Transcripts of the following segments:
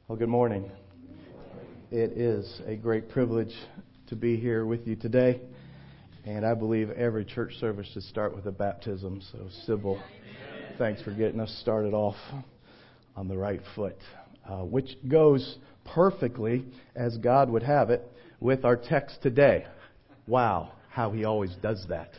Well, good morning. It is a great privilege to be here with you today. And I believe every church service should start with a baptism. So, Sybil, thanks for getting us started off on the right foot, which goes perfectly, as God would have it, with our text today. Wow, how He always does that.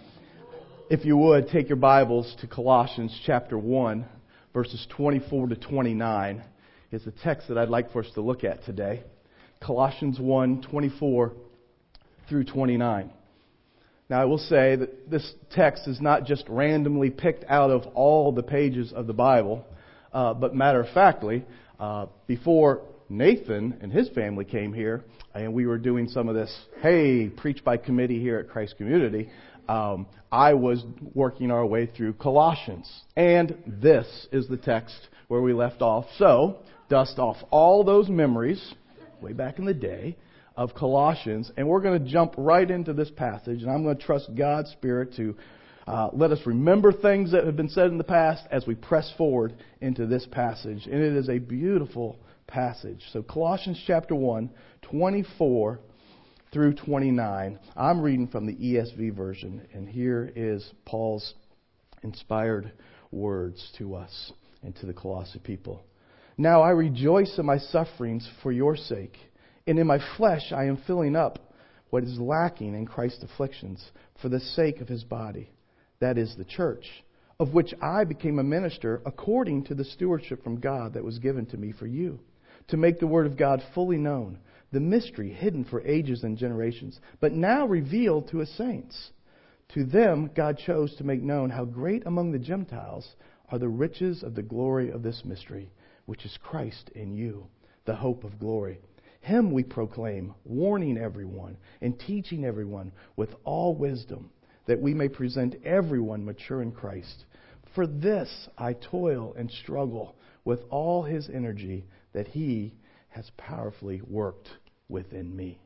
If you would, take your Bibles to Colossians chapter 1, verses 24 to 29. Is the text that I'd like for us to look at today. Colossians 1, 24 through 29. Now I will say that this text is not just randomly picked out of all the pages of the Bible, but matter of factly, before Nathan and his family came here, and we were doing some of this, preach by committee here at Christ Community, I was working our way through Colossians. And this is the text where we left off. So, dust off all those memories, way back in the day, of Colossians, and we're going to jump right into this passage, and I'm going to trust God's Spirit to let us remember things that have been said in the past as we press forward into this passage. And it is a beautiful passage. So Colossians chapter 1, 24 through 29. I'm reading from the ESV version, and here is Paul's inspired words to us and to the Colossae people. Now I rejoice in my sufferings for your sake, and in my flesh I am filling up what is lacking in Christ's afflictions for the sake of His body, that is the church, of which I became a minister according to the stewardship from God that was given to me for you, to make the word of God fully known, the mystery hidden for ages and generations, but now revealed to His saints. To them God chose to make known how great among the Gentiles are the riches of the glory of this mystery, which is Christ in you, the hope of glory. Him we proclaim, warning everyone and teaching everyone with all wisdom, that we may present everyone mature in Christ. For this I toil and struggle with all His energy that He has powerfully worked within me.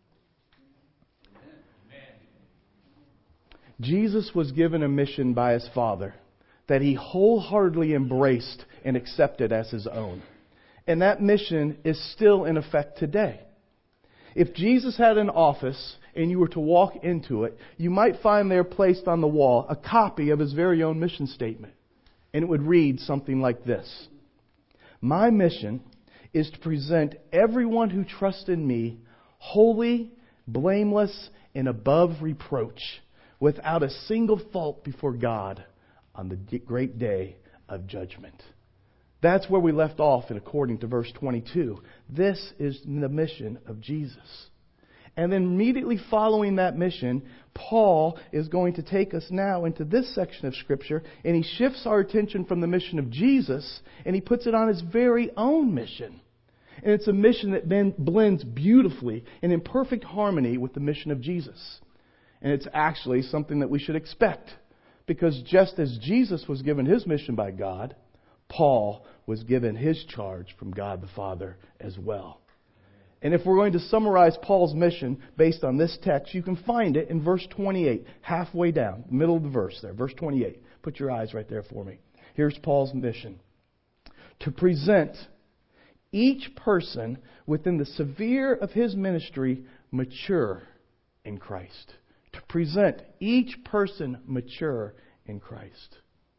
Jesus was given a mission by His Father that He wholeheartedly embraced and accepted as His own. And that mission is still in effect today. If Jesus had an office and you were to walk into it, you might find there placed on the wall a copy of His very own mission statement. And it would read something like this: My mission is to present everyone who trusts in me holy, blameless, and above reproach, without a single fault before God on the great day of judgment. That's where we left off, and according to verse 22. This is the mission of Jesus. And then immediately following that mission, Paul is going to take us now into this section of Scripture, and he shifts our attention from the mission of Jesus, and he puts it on His very own mission. And it's a mission that then blends beautifully and in perfect harmony with the mission of Jesus. And it's actually something that we should expect. Because just as Jesus was given His mission by God, Paul was given his charge from God the Father as well. And if we're going to summarize Paul's mission based on this text, you can find it in verse 28, halfway down, middle of the verse there, verse 28. Put your eyes right there for me. Here's Paul's mission: to present each person within the sphere of his ministry mature in Christ. To present each person mature in Christ.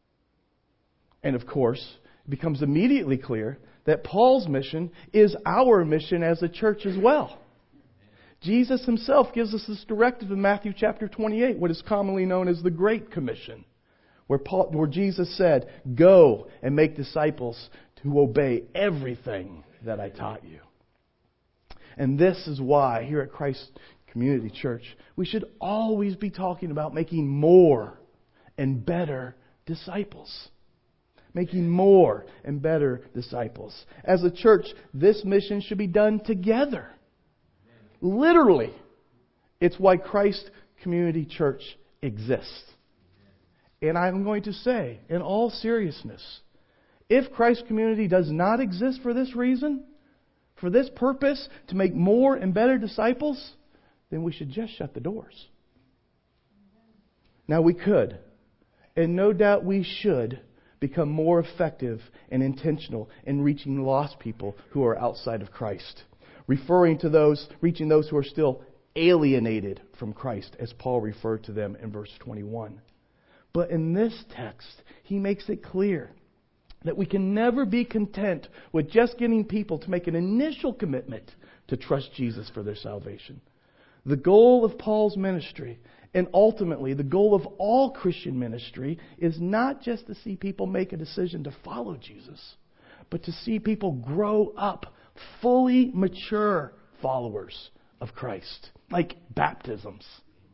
And of course, it becomes immediately clear that Paul's mission is our mission as a church as well. Jesus Himself gives us this directive in Matthew chapter 28, what is commonly known as the Great Commission, where Jesus said, "Go and make disciples who obey everything that I taught you." And this is why here at Christ Community Church, we should always be talking about making more and better disciples. Making more and better disciples. As a church, this mission should be done together. Literally. It's why Christ Community Church exists. And I'm going to say, in all seriousness, if Christ Community does not exist for this reason, for this purpose, to make more and better disciples, then we should just shut the doors. Now we could, and no doubt we should, become more effective and intentional in reaching lost people who are outside of Christ. Reaching those who are still alienated from Christ, as Paul referred to them in verse 21. But in this text, he makes it clear that we can never be content with just getting people to make an initial commitment to trust Jesus for their salvation. The goal of Paul's ministry, and ultimately the goal of all Christian ministry, is not just to see people make a decision to follow Jesus, but to see people grow up fully mature followers of Christ, like baptisms.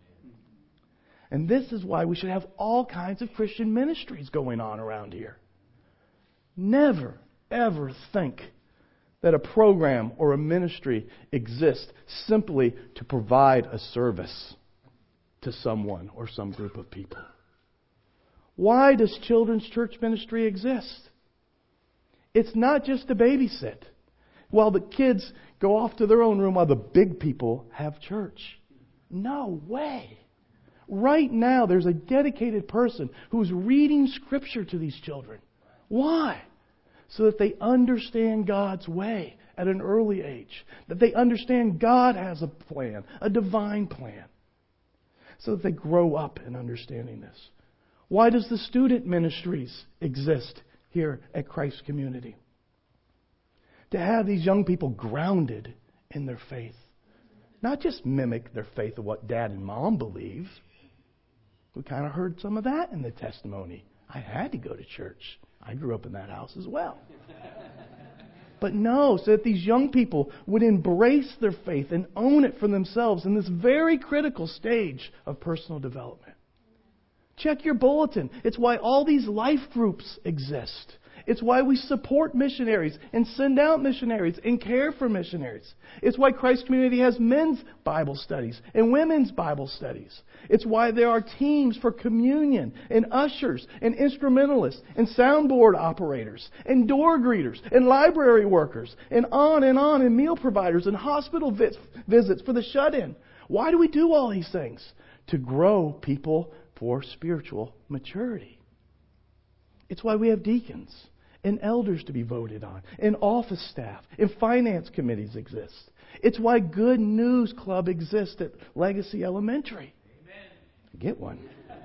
And this is why we should have all kinds of Christian ministries going on around here. Never, ever think that a program or a ministry exists simply to provide a service to someone or some group of people. Why does children's church ministry exist? It's not just to babysit while the kids go off to their own room while the big people have church. No way. Right now, there's a dedicated person who's reading Scripture to these children. Why? So that they understand God's way at an early age. That they understand God has a plan, a divine plan. So that they grow up in understanding this. Why does the student ministries exist here at Christ Community? To have these young people grounded in their faith. Not just mimic their faith of what dad and mom believe. We kind of heard some of that in the testimony. I had to go to church. I grew up in that house as well. But no, so that these young people would embrace their faith and own it for themselves in this very critical stage of personal development. Check your bulletin. It's why all these life groups exist. It's why we support missionaries and send out missionaries and care for missionaries. It's why Christ Community has men's Bible studies and women's Bible studies. It's why there are teams for communion and ushers and instrumentalists and soundboard operators and door greeters and library workers and on and meal providers and hospital visits for the shut-in. Why do we do all these things? To grow people for spiritual maturity. It's why we have deacons and elders to be voted on, and office staff, and finance committees exist. It's why Good News Club exists at Legacy Elementary. Amen. Get one.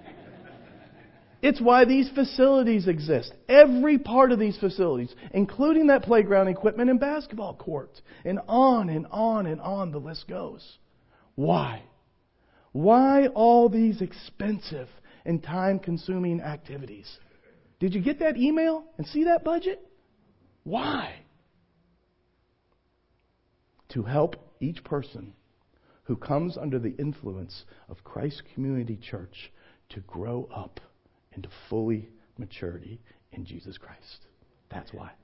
It's why these facilities exist. Every part of these facilities, including that playground equipment and basketball court, and on and on and on the list goes. Why? Why all these expensive and time-consuming activities? Did you get that email and see that budget? Why? To help each person who comes under the influence of Christ Community Church to grow up into fully maturity in Jesus Christ. That's why.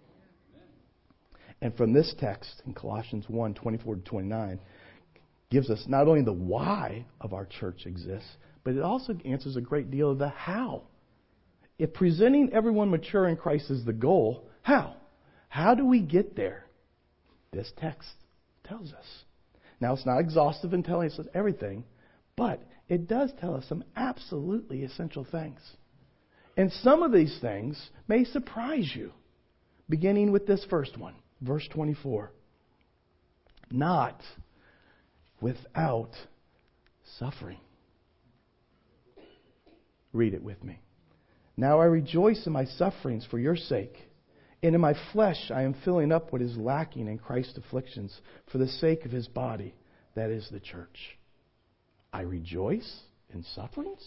And from this text in Colossians 1, 24-29, gives us not only the why of our church exists, but it also answers a great deal of the how. If presenting everyone mature in Christ is the goal, how? How do we get there? This text tells us. Now, it's not exhaustive in telling us everything, but it does tell us some absolutely essential things. And some of these things may surprise you, beginning with this first one, verse 24. Not without suffering. Read it with me. Now I rejoice in my sufferings for your sake, and in my flesh I am filling up what is lacking in Christ's afflictions for the sake of His body, that is the church. I rejoice in sufferings?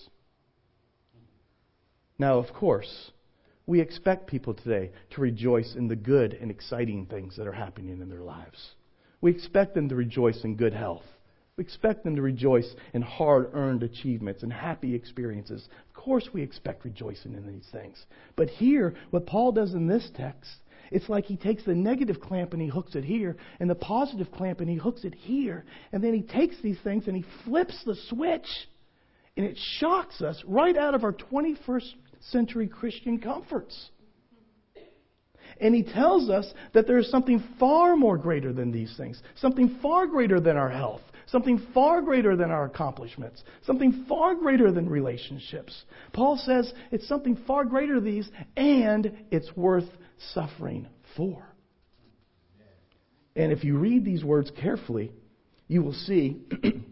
Now, of course, we expect people today to rejoice in the good and exciting things that are happening in their lives. We expect them to rejoice in good health. We expect them to rejoice in hard-earned achievements and happy experiences. Of course we expect rejoicing in these things. But here, what Paul does in this text, it's like he takes the negative clamp and he hooks it here, and the positive clamp and he hooks it here, and then he takes these things and he flips the switch, and it shocks us right out of our 21st century Christian comforts. And he tells us that there is something far more greater than these things, something far greater than our health, something far greater than our accomplishments, something far greater than relationships. Paul says it's something far greater than these, and it's worth suffering for. And if you read these words carefully, you will see,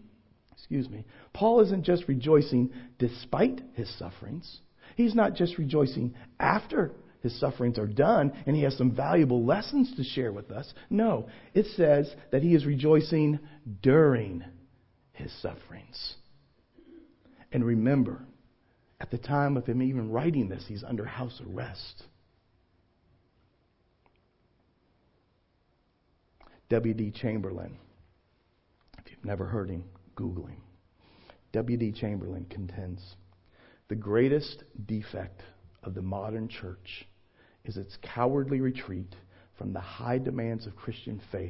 Paul isn't just rejoicing despite his sufferings. He's not just rejoicing after his sufferings are done and he has some valuable lessons to share with us. No, it says that he is rejoicing during his sufferings. And remember, at the time of him even writing this, he's under house arrest. W.D. Chamberlain, if you've never heard him, Google him. W.D. Chamberlain contends, the greatest defect of the modern church is its cowardly retreat from the high demands of Christian faith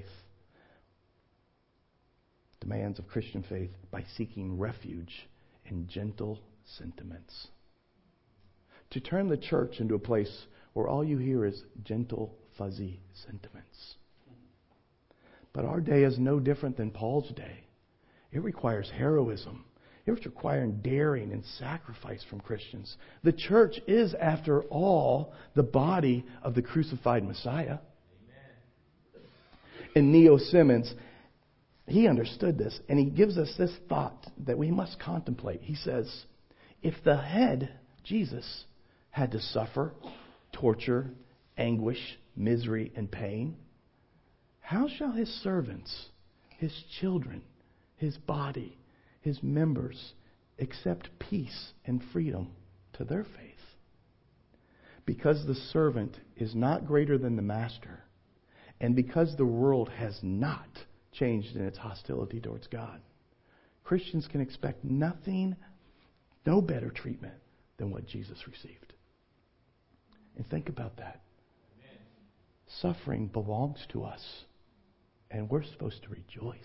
by seeking refuge in gentle sentiments. To turn the church into a place where all you hear is gentle, fuzzy sentiments. But our day is no different than Paul's day. It requires heroism. It's requiring daring and sacrifice from Christians. The church is, after all, the body of the crucified Messiah. Amen. And Neo Simmons, he understood this, and he gives us this thought that we must contemplate. He says, if the head, Jesus, had to suffer torture, anguish, misery, and pain, how shall his servants, his children, his body, his members accept peace and freedom to their faith? Because the servant is not greater than the master, and because the world has not changed in its hostility towards God, Christians can expect nothing, no better treatment than what Jesus received. And think about that. Amen. Suffering belongs to us, and we're supposed to rejoice.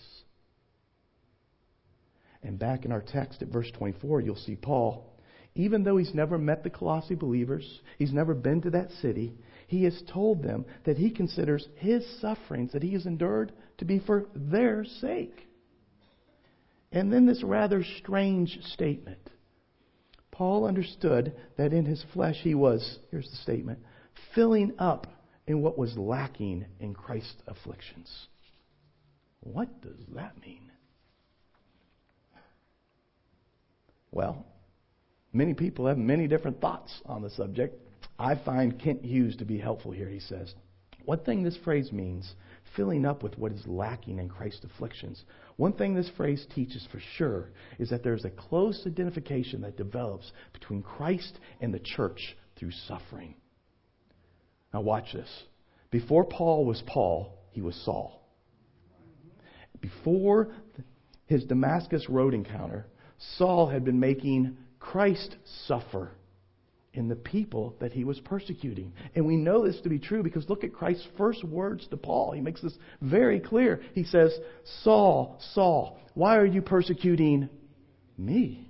And back in our text at verse 24, you'll see Paul, even though he's never met the Colossae believers, he's never been to that city, he has told them that he considers his sufferings that he has endured to be for their sake. And then this rather strange statement. Paul understood that in his flesh he was, here's the statement, filling up in what was lacking in Christ's afflictions. What does that mean? Well, many people have many different thoughts on the subject. I find Kent Hughes to be helpful here. He says, one thing this phrase means, filling up with what is lacking in Christ's afflictions. One thing this phrase teaches for sure is that there's a close identification that develops between Christ and the church through suffering. Now watch this. Before Paul was Paul, he was Saul. Before his Damascus road encounter, Saul had been making Christ suffer in the people that he was persecuting. And we know this to be true because look at Christ's first words to Paul. He makes this very clear. He says, Saul, Saul, why are you persecuting me?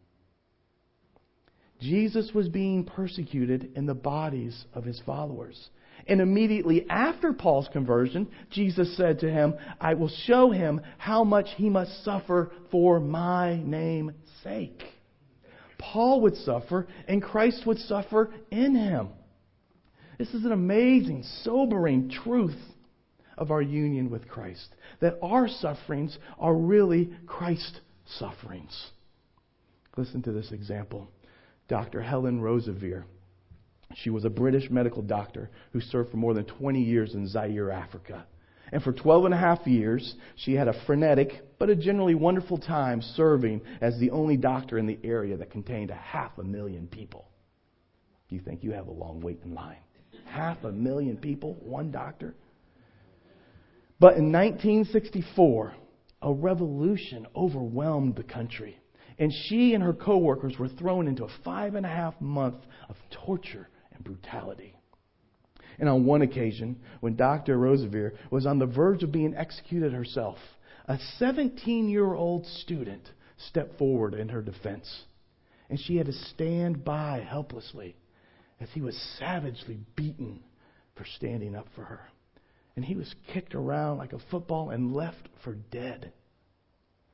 Jesus was being persecuted in the bodies of his followers. And immediately after Paul's conversion, Jesus said to him, I will show him how much he must suffer for my name's sake. Paul would suffer, and Christ would suffer in him. This is an amazing, sobering truth of our union with Christ. That our sufferings are really Christ's sufferings. Listen to this example. Dr. Helen Roseveare. She was a British medical doctor who served for more than 20 years in Zaire, Africa. And for 12 and a half years, she had a frenetic but a generally wonderful time serving as the only doctor in the area that contained 500,000 people. You think you have a long wait in line. 500,000 people, one doctor? But in 1964, a revolution overwhelmed the country. And she and her co-workers were thrown into a 5.5 months of torture and brutality. And on one occasion, when Dr. Roseveare was on the verge of being executed herself, a 17-year-old student stepped forward in her defense. And she had to stand by helplessly as he was savagely beaten for standing up for her. And he was kicked around like a football and left for dead.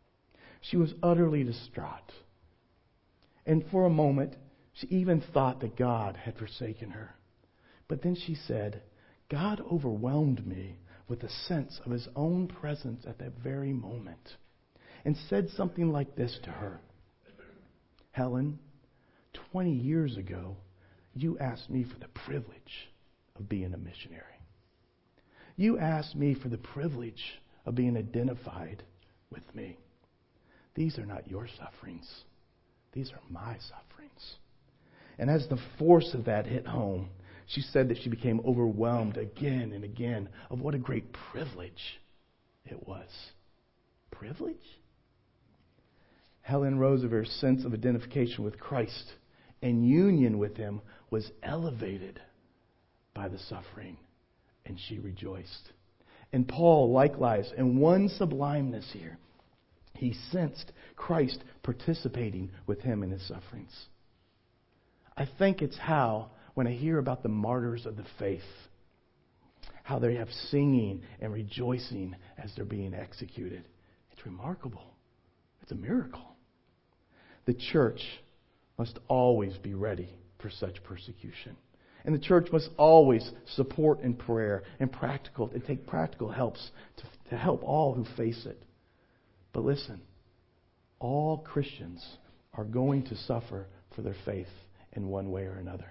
She was utterly distraught. And for a moment, she even thought that God had forsaken her. But then she said, God overwhelmed me with a sense of His own presence at that very moment, and said something like this to her. Helen, 20 years ago, you asked me for the privilege of being a missionary. You asked me for the privilege of being identified with me. These are not your sufferings. These are my sufferings. And as the force of that hit home, she said that she became overwhelmed again and again of what a great privilege it was. Privilege? Helen Roosevelt's sense of identification with Christ and union with Him was elevated by the suffering, and she rejoiced. And Paul, likewise, in one sublimeness here, he sensed Christ participating with him in his sufferings. I think it's how, when I hear about the martyrs of the faith, how they have singing and rejoicing as they're being executed. It's remarkable. It's a miracle. The church must always be ready for such persecution. And the church must always support in prayer and take practical helps to help all who face it. But listen, all Christians are going to suffer for their faith in one way or another.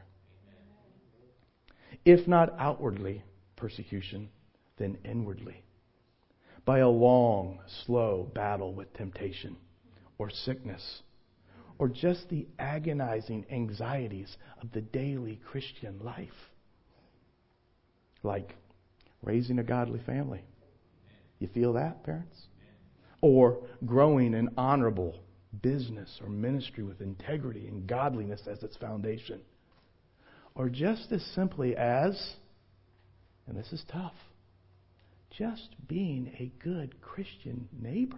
If not outwardly persecution, then inwardly. By a long, slow battle with temptation or sickness, or just the agonizing anxieties of the daily Christian life. Like raising a godly family. You feel that, parents? Or growing an honorable business or ministry with integrity and godliness as its foundation. Or just as simply as, and this is tough, just being a good Christian neighbor.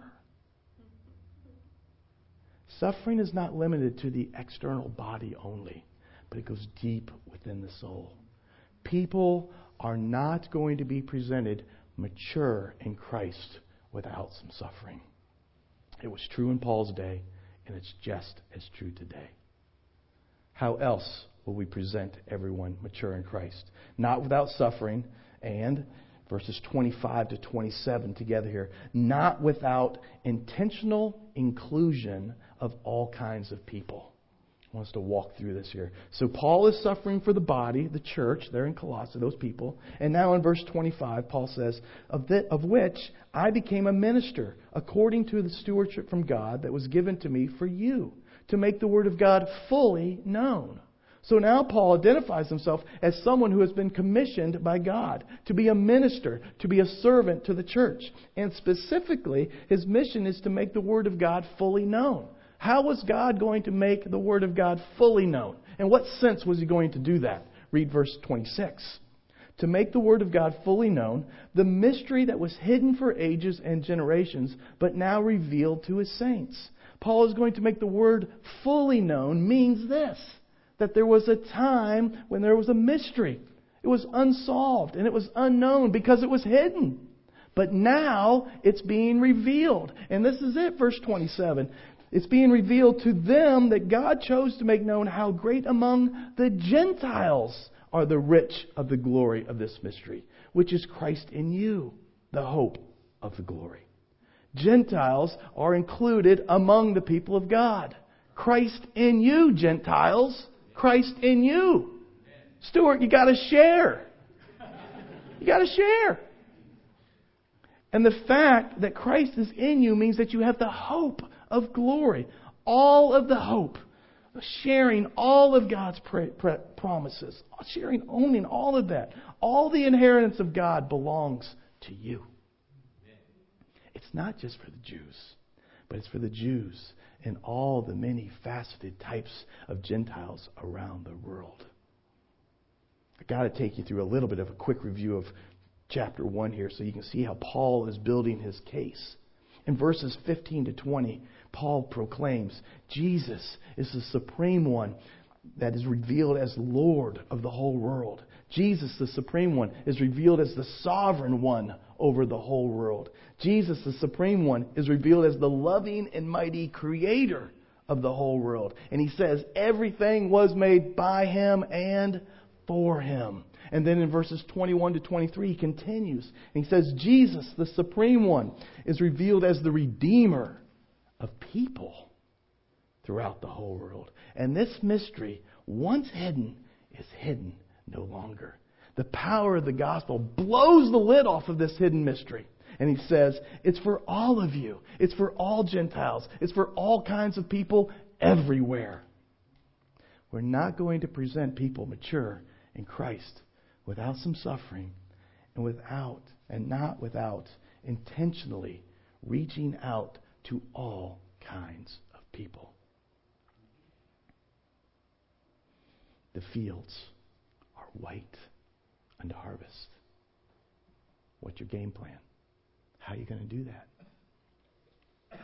Suffering is not limited to the external body only, but it goes deep within the soul. People are not going to be presented mature in Christ without some suffering. It was true in Paul's day, and it's just as true today. How else will we present everyone mature in Christ? Not without suffering, and verses 25 to 27 together here, not without intentional inclusion of all kinds of people. I want us to walk through this here. So Paul is suffering for the body, the church, there in Colossae, those people. And now in verse 25, Paul says, of which I became a minister, according to the stewardship from God that was given to me for you, to make the word of God fully known. So now Paul identifies himself as someone who has been commissioned by God to be a minister, to be a servant to the church. And specifically, his mission is to make the Word of God fully known. How was God going to make the Word of God fully known? In what sense was He going to do that? Read verse 26. To make the Word of God fully known, the mystery that was hidden for ages and generations, but now revealed to His saints. Paul is going to make the Word fully known means this. That there was a time when there was a mystery. It was unsolved and it was unknown because it was hidden. But now it's being revealed. And this is it, verse 27. It's being revealed to them that God chose to make known how great among the Gentiles are the rich of the glory of this mystery, which is Christ in you, the hope of the glory. Gentiles are included among the people of God. Christ in you, Gentiles. Christ in you. Stuart, you got to share. You got to share. And the fact that Christ is in you means that you have the hope of glory. All of the hope. Sharing all of God's promises. Owning all of that. All the inheritance of God belongs to you. It's not just for the Jews, but it's for the Jews and all the many faceted types of Gentiles around the world. I've got to take you through a little bit of a quick review of chapter 1 here so you can see how Paul is building his case. In verses 15 to 20, Paul proclaims Jesus is the supreme one that is revealed as Lord of the whole world. Jesus, the Supreme One, is revealed as the Sovereign One over the whole world. Jesus, the Supreme One, is revealed as the loving and mighty Creator of the whole world. And he says everything was made by Him and for Him. And then in verses 21 to 23, he continues. And he says, Jesus, the Supreme One, is revealed as the Redeemer of people throughout the whole world. And this mystery, once hidden, is hidden no longer. The power of the gospel blows the lid off of this hidden mystery. And he says, it's for all of you. It's for all Gentiles. It's for all kinds of people everywhere. We're not going to present people mature in Christ without some suffering and not without intentionally reaching out to all kinds of people. The fields are white unto harvest. What's your game plan? How are you going to do that?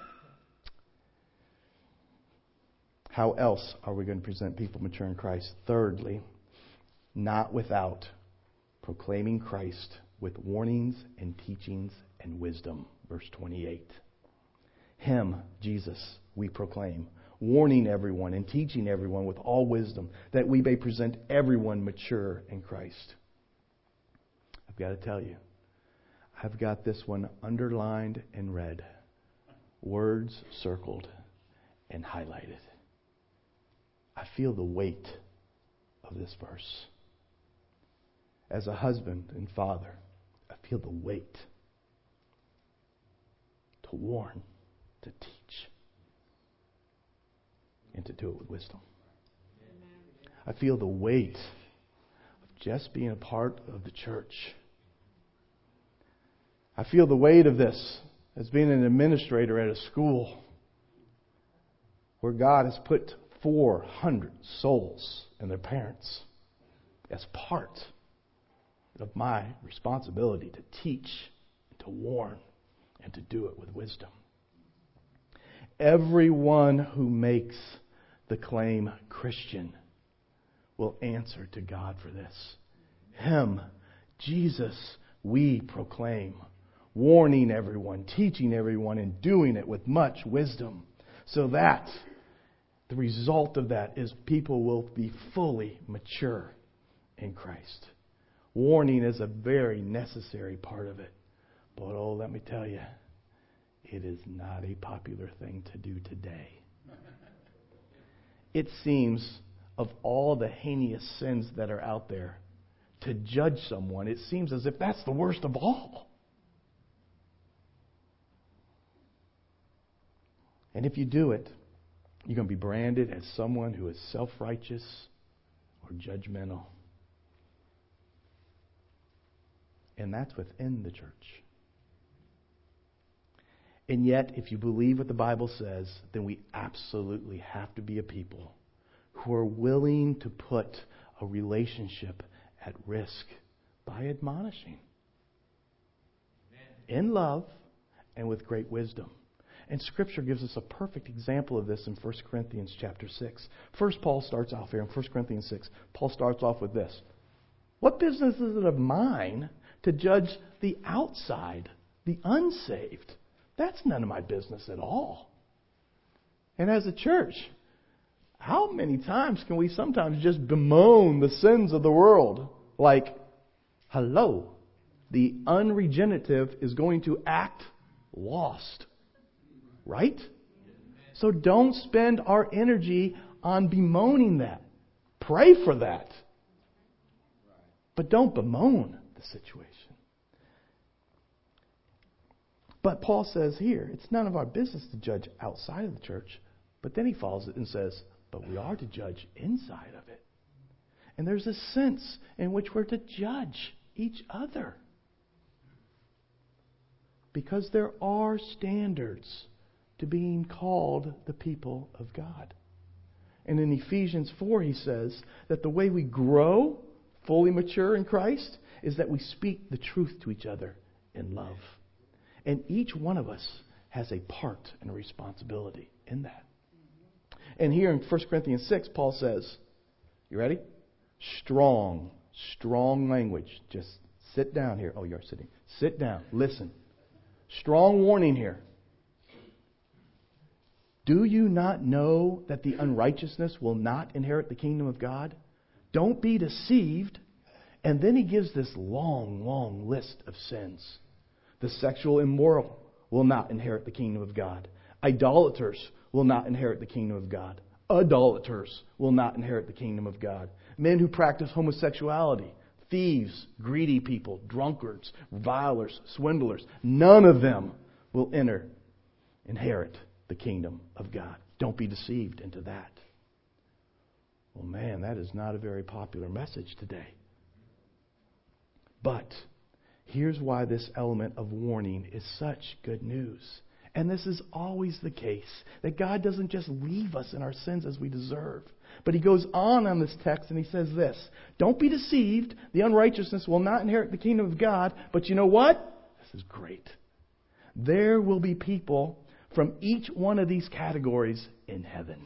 How else are we going to present people mature in Christ? Thirdly, not without proclaiming Christ with warnings and teachings and wisdom. Verse 28. Him, Jesus, we proclaim, warning everyone and teaching everyone with all wisdom, that we may present everyone mature in Christ. I've got to tell you, I've got this one underlined in red, words circled and highlighted. I feel the weight of this verse. As a husband and father, I feel the weight to warn, to teach, and to do it with wisdom. I feel the weight of just being a part of the church. I feel the weight of this as being an administrator at a school where God has put 400 souls and their parents as part of my responsibility to teach, and to warn, and to do it with wisdom. Everyone who makes the claim Christian will answer to God for this. Him, Jesus, we proclaim, warning everyone, teaching everyone, and doing it with much wisdom, so that the result of that is people will be fully mature in Christ. Warning is a very necessary part of it. But let me tell you, it is not a popular thing to do today. It seems, of all the heinous sins that are out there, to judge someone, it seems as if that's the worst of all. And if you do it, you're going to be branded as someone who is self-righteous or judgmental. And that's within the church. And yet, if you believe what the Bible says, then we absolutely have to be a people who are willing to put a relationship at risk by admonishing. Amen. In love and with great wisdom. And Scripture gives us a perfect example of this in 1 Corinthians chapter 6. First, Paul starts off here in 1 Corinthians 6. Paul starts off with this. What business is it of mine to judge the outside, the unsaved? That's none of my business at all. And as a church, how many times can we sometimes just bemoan the sins of the world? Like, hello, the unregenerative is going to act lost. Right? So don't spend our energy on bemoaning that. Pray for that. But don't bemoan the situation. But Paul says here, it's none of our business to judge outside of the church. But then he follows it and says, but we are to judge inside of it. And there's a sense in which we're to judge each other. Because there are standards to being called the people of God. And in Ephesians 4, he says that the way we grow fully mature in Christ is that we speak the truth to each other in love. And each one of us has a part and a responsibility in that. And here in 1 Corinthians 6, Paul says, you ready? Strong Strong language. Just sit down here. Oh, you're sitting. Sit down. Listen. Strong warning here. Do you not know that the unrighteousness will not inherit the kingdom of God? Don't be deceived. And then he gives this long, long list of sins. The sexual immoral will not inherit the kingdom of God. Idolaters will not inherit the kingdom of God. Idolaters will not inherit the kingdom of God. Men who practice homosexuality, thieves, greedy people, drunkards, revilers, swindlers, none of them will inherit the kingdom of God. Don't be deceived into that. Well, man, that is not a very popular message today. But here's why this element of warning is such good news. And this is always the case, that God doesn't just leave us in our sins as we deserve. But he goes on this text and he says this: don't be deceived. The unrighteousness will not inherit the kingdom of God. But you know what? This is great. There will be people from each one of these categories in heaven.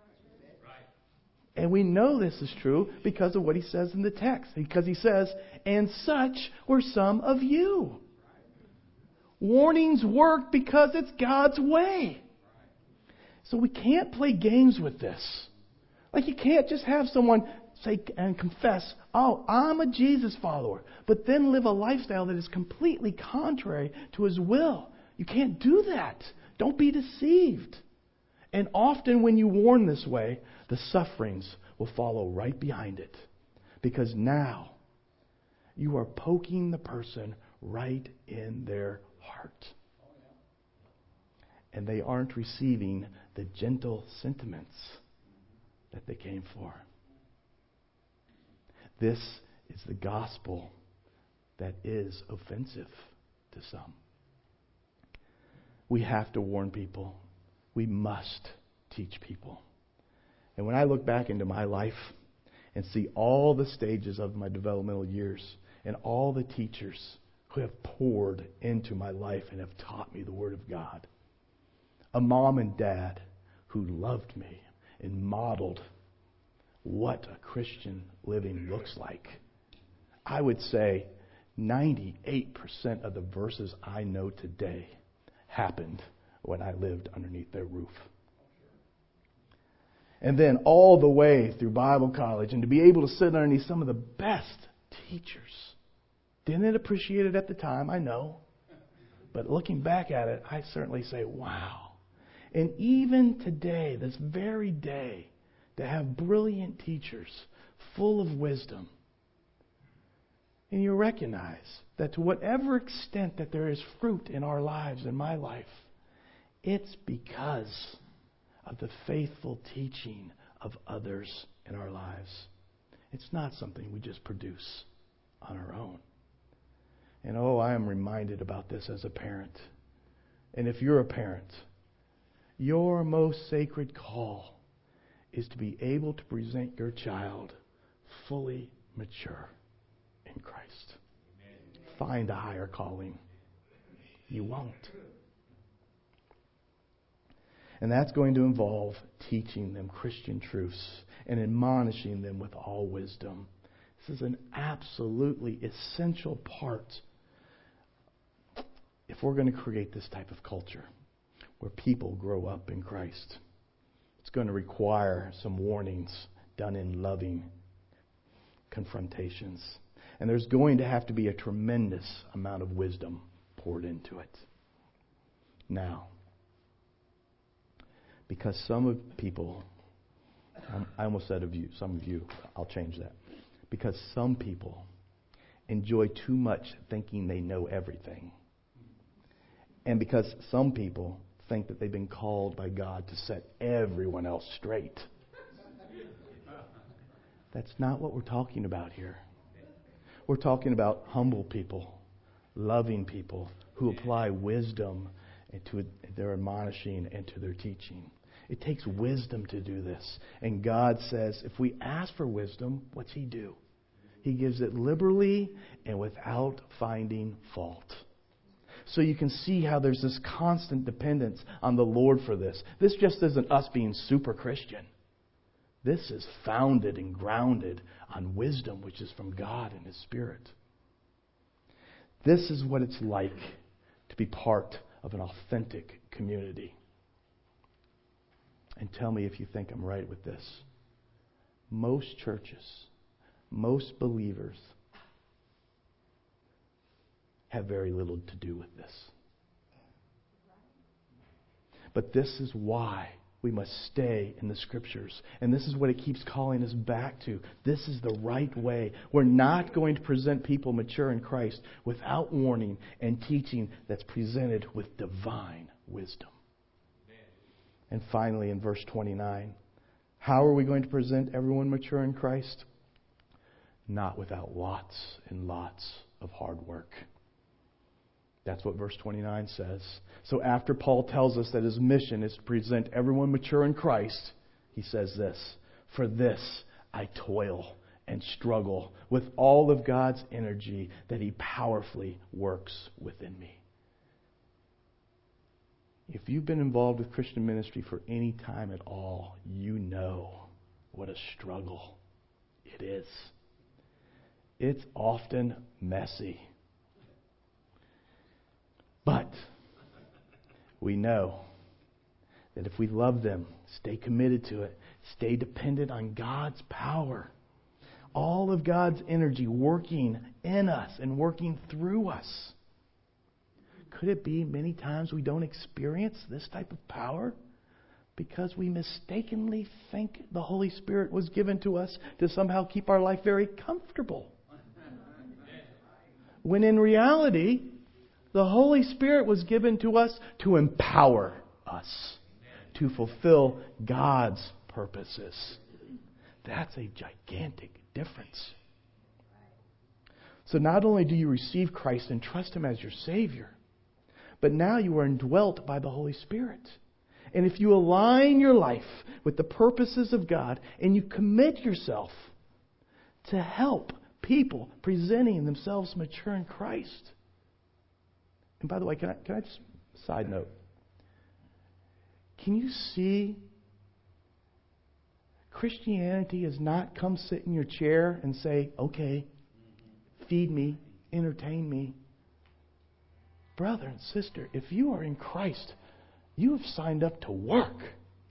And we know this is true because of what he says in the text. Because he says, and such were some of you. Warnings work because it's God's way. So we can't play games with this. Like, you can't just have someone say and confess, oh, I'm a Jesus follower, but then live a lifestyle that is completely contrary to his will. You can't do that. Don't be deceived. And often when you warn this way, the sufferings will follow right behind it. Because now you are poking the person right in their heart. And they aren't receiving the gentle sentiments that they came for. This is the gospel that is offensive to some. We have to warn people. We must teach people. And when I look back into my life and see all the stages of my developmental years and all the teachers who have poured into my life and have taught me the Word of God, a mom and dad who loved me and modeled what a Christian living looks like, I would say 98% of the verses I know today happened when I lived underneath their roof. And then all the way through Bible college, and to be able to sit underneath some of the best teachers. Didn't appreciate it at the time, I know. But looking back at it, I certainly say, wow. And even today, this very day, to have brilliant teachers full of wisdom. And you recognize that to whatever extent that there is fruit in our lives, in my life, it's because of the faithful teaching of others in our lives. It's not something we just produce on our own. And I am reminded about this as a parent. And if you're a parent, your most sacred call is to be able to present your child fully mature in Christ. Find a higher calling. You won't. And that's going to involve teaching them Christian truths and admonishing them with all wisdom. This is an absolutely essential part if we're going to create this type of culture where people grow up in Christ. It's going to require some warnings done in loving confrontations. And there's going to have to be a tremendous amount of wisdom poured into it. Now, because some people, I almost said some of you, I'll change that. Because some people enjoy too much thinking they know everything. And because some people think that they've been called by God to set everyone else straight. That's not what we're talking about here. We're talking about humble people, loving people who apply wisdom to their admonishing and to their teaching. It takes wisdom to do this. And God says, if we ask for wisdom, what's He do? He gives it liberally and without finding fault. So you can see how there's this constant dependence on the Lord for this. This just isn't us being super Christian. This is founded and grounded on wisdom, which is from God and His Spirit. This is what it's like to be part of an authentic community. And tell me if you think I'm right with this. Most churches, most believers have very little to do with this. But this is why we must stay in the Scriptures. And this is what it keeps calling us back to. This is the right way. We're not going to present people mature in Christ without warning and teaching that's presented with divine wisdom. And finally, in verse 29, how are we going to present everyone mature in Christ? Not without lots and lots of hard work. That's what verse 29 says. So after Paul tells us that his mission is to present everyone mature in Christ, he says this, "For this I toil and struggle with all of God's energy that He powerfully works within me." If you've been involved with Christian ministry for any time at all, you know what a struggle it is. It's often messy. But we know that if we love them, stay committed to it, stay dependent on God's power, all of God's energy working in us and working through us. Could it be many times we don't experience this type of power because we mistakenly think the Holy Spirit was given to us to somehow keep our life very comfortable? When in reality, the Holy Spirit was given to us to empower us to fulfill God's purposes. That's a gigantic difference. So not only do you receive Christ and trust Him as your Savior, but now you are indwelt by the Holy Spirit. And if you align your life with the purposes of God and you commit yourself to help people presenting themselves mature in Christ. And by the way, can I just side note? Can you see Christianity has not come sit in your chair and say, "Okay, feed me, entertain me." Brother and sister, if you are in Christ, you have signed up to work.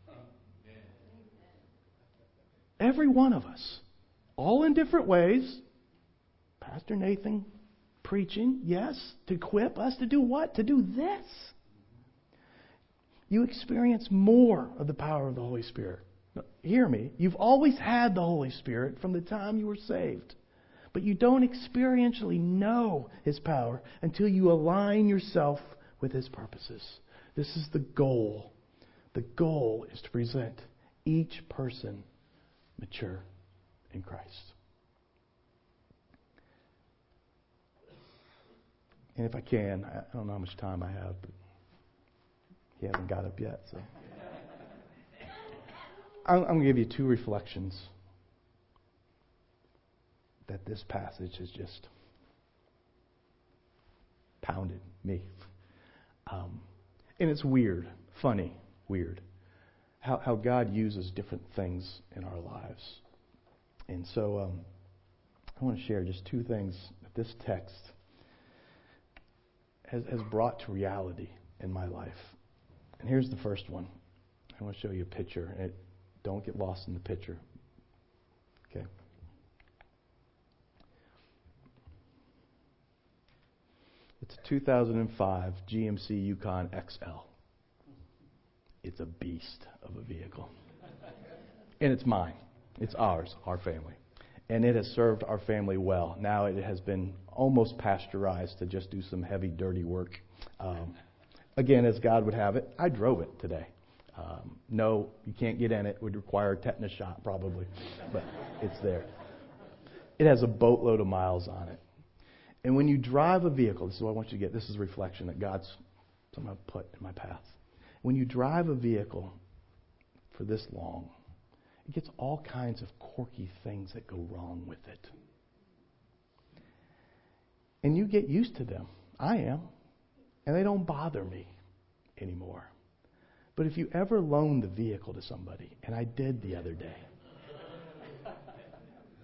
Every one of us. All in different ways. Pastor Nathan preaching, yes, to equip us to do what? To do this. You experience more of the power of the Holy Spirit. Now, hear me. You've always had the Holy Spirit from the time you were saved. But you don't experientially know His power until you align yourself with His purposes. This is the goal. The goal is to present each person mature in Christ. And if I can, I don't know how much time I have, but he hasn't got up yet. So I'm going to give you two reflections that this passage has just pounded me. And it's weird, funny, weird, how God uses different things in our lives. And so I want to share just two things that this text has brought to reality in my life. And here's the first one. I want to show you a picture. And don't get lost in the picture. Okay. It's a 2005 GMC Yukon XL. It's a beast of a vehicle. And it's mine. It's ours, our family. And it has served our family well. Now it has been almost pasteurized to just do some heavy, dirty work. Again, as God would have it, I drove it today. No, you can't get in it. It would require a tetanus shot probably. But it's there. It has a boatload of miles on it. And when you drive a vehicle, this is what I want you to get. This is a reflection that God's somehow put in my path. When you drive a vehicle for this long, it gets all kinds of quirky things that go wrong with it. And you get used to them. I am. And they don't bother me anymore. But if you ever loan the vehicle to somebody, and I did the other day,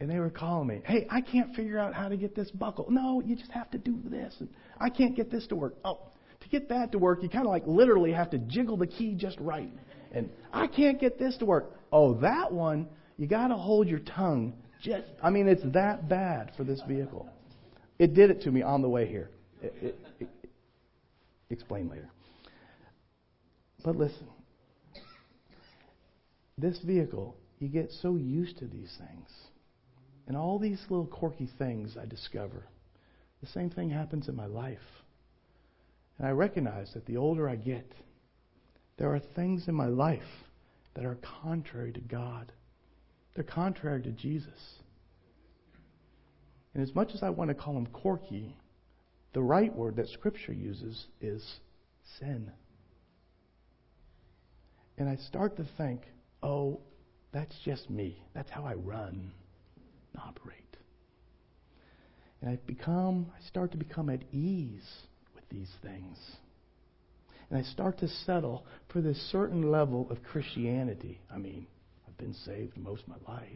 And they were calling me, hey, I can't figure out how to get this buckle. No, you just have to do this. And I can't get this to work. Oh, to get that to work, you kind of like literally have to jiggle the key just right. And I can't get this to work. Oh, that one, you got to hold your tongue. It's that bad for this vehicle. It did it to me on the way here. Explain later. But listen, this vehicle, you get so used to these things. And all these little quirky things I discover. The same thing happens in my life. And I recognize that the older I get, there are things in my life that are contrary to God. They're contrary to Jesus. And as much as I want to call them quirky, the right word that Scripture uses is sin. And I start to think, oh, that's just me. That's how I run and operate. And I start to become at ease with these things. And I start to settle for this certain level of Christianity. I've been saved most of my life.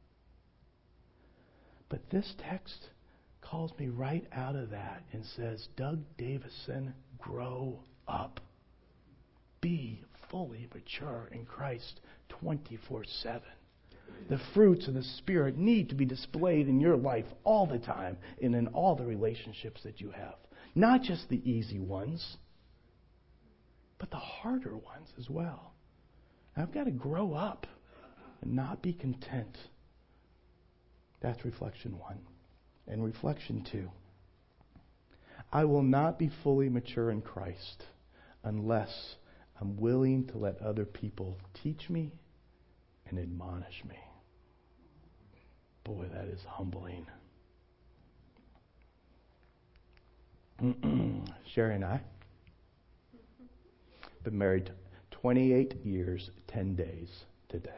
But this text calls me right out of that and says, Doug Davison, grow up. Be fully mature in Christ 24/7. The fruits of the Spirit need to be displayed in your life all the time and in all the relationships that you have. Not just the easy ones, but the harder ones as well. I've got to grow up and not be content. That's reflection 1. And reflection 2. I will not be fully mature in Christ unless I'm willing to let other people teach me and admonish me. Boy, that is humbling. Sherry and I have been married 28 years, 10 days today.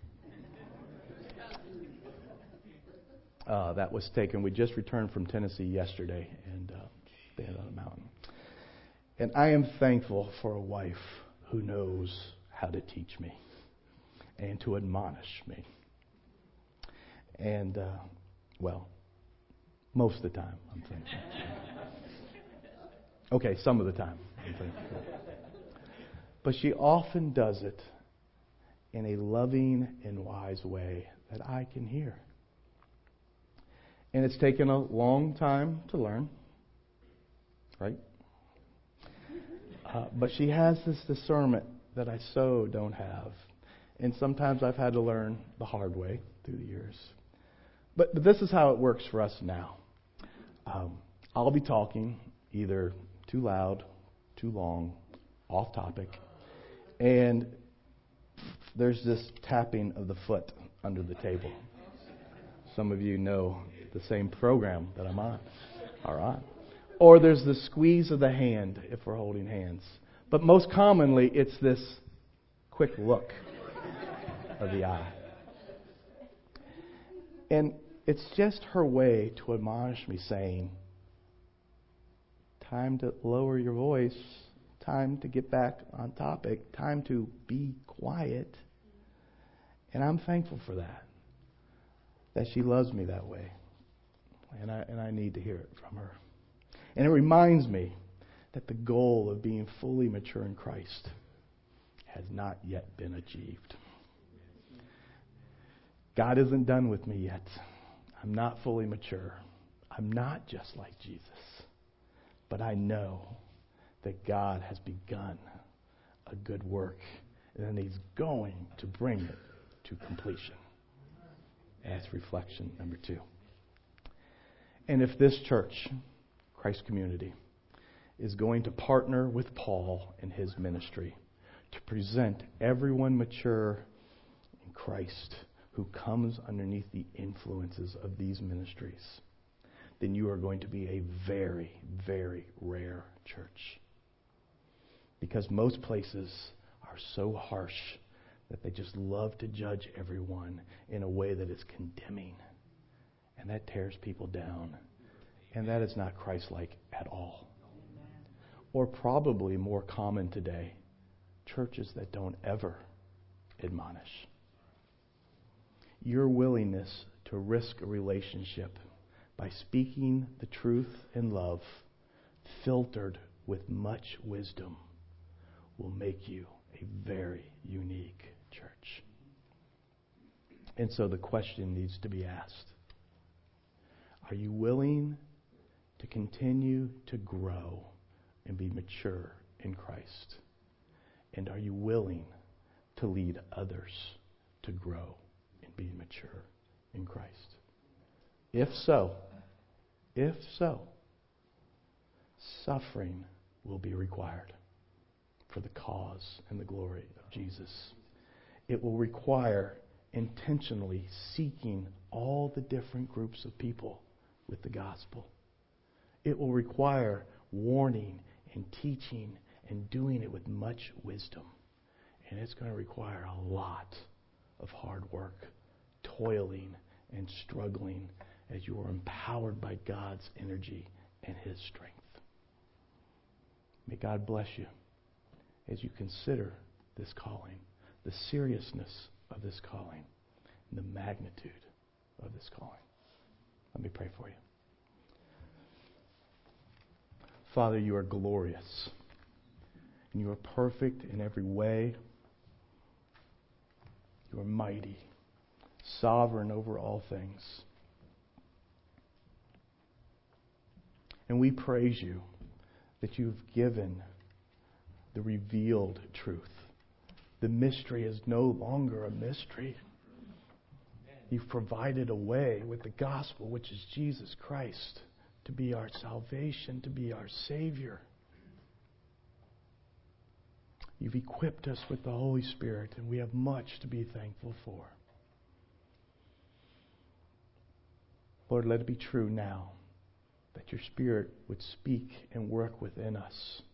That was taken. We just returned from Tennessee yesterday and stayed on a mountain. And I am thankful for a wife who knows how to teach me and to admonish me. And, most of the time, I'm thankful. Okay, some of the time, I'm thankful. But she often does it in a loving and wise way that I can hear. And it's taken a long time to learn, right? But she has this discernment that I so don't have. And sometimes I've had to learn the hard way through the years. But this is how it works for us now. I'll be talking either too loud, too long, off topic. And there's this tapping of the foot under the table. Some of you know the same program that I'm on. All right. Or there's the squeeze of the hand if we're holding hands. But most commonly, it's this quick look of the eye. And it's just her way to admonish me, saying, time to lower your voice, time to get back on topic, time to be quiet. And I'm thankful for that she loves me that way. And I need to hear it from her. And it reminds me that the goal of being fully mature in Christ has not yet been achieved. God isn't done with me yet. I'm not fully mature. I'm not just like Jesus. But I know that God has begun a good work, and He's going to bring it to completion. That's reflection number 2. And if this church, Christ Community, is going to partner with Paul in his ministry to present everyone mature in Christ who comes underneath the influences of these ministries, then you are going to be a very, very rare church. Because most places are so harsh that they just love to judge everyone in a way that is condemning. And that tears people down. And that is not Christ-like at all. Or probably more common today, churches that don't ever admonish. Your willingness to to risk a relationship by speaking the truth in love, filtered with much wisdom, will make you a very unique church. And so the question needs to be asked: are you willing to continue to grow and be mature in Christ? And are you willing to lead others to grow and be mature in Christ? If so, suffering will be required for the cause and the glory of Jesus. It will require intentionally seeking all the different groups of people with the gospel. It will require warning and teaching and doing it with much wisdom. And it's going to require a lot of hard work, toiling and struggling as you are empowered by God's energy and His strength. May God bless you as you consider this calling, the seriousness of this calling, and the magnitude of this calling. Let me pray for you. Father, you are glorious, and you are perfect in every way. You are mighty, sovereign over all things. And we praise you that you've given the revealed truth. The mystery is no longer a mystery. You've provided a way with the gospel, which is Jesus Christ, to be our salvation, to be our Savior. You've equipped us with the Holy Spirit, and we have much to be thankful for. Lord, let it be true now that your Spirit would speak and work within us,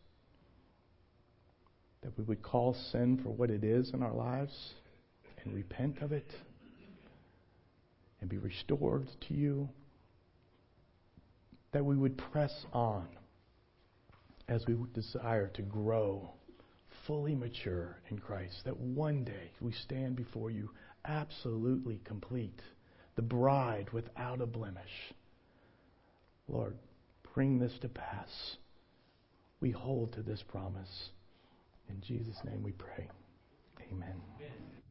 that we would call sin for what it is in our lives and repent of it and be restored to you, that we would press on as we would desire to grow fully mature in Christ, that one day we stand before you absolutely complete, the bride without a blemish. Lord, bring this to pass. We hold to this promise. In Jesus' name we pray. Amen.